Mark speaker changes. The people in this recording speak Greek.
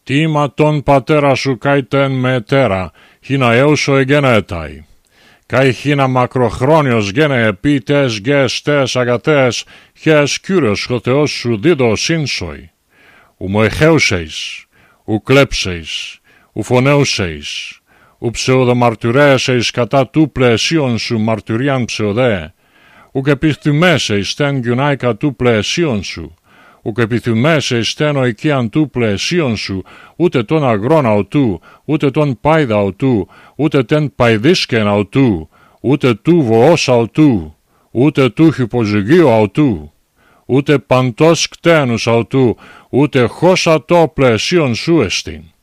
Speaker 1: τίμα τον πατέρα σου καί τεν μετέρα, χίνα έουσο εγενέтай. Καί χίνα μακροχρόνιος γένε επί τες γες τες αγατές, χες Κύριος ο Θεός σου δίδω σύνσοι. Ου μοεχέουσεις, ου κλέψεις, ου φωνέουσεις, ου ψεοδομαρτυρέσεις κατά του πλαισίον σου μαρτυρίαν ψεοδέ, ουκ επιθυμέσεις τεν γιουνάικα του πλαισίον σου, ουκ επιθυμέσεις τεν οικίαν του πλαισίον σου, ούτε τον αγρόν αutού, ούτε τον πάιδα αutού, ούτε τεν παϊδίσκεν αutού, ούτε του βοός αutού, ούτε του χυποζυγίου αutού, ούτε παντός κτένους αutού, ούτε χώσα το πλαισίον σου εστίν.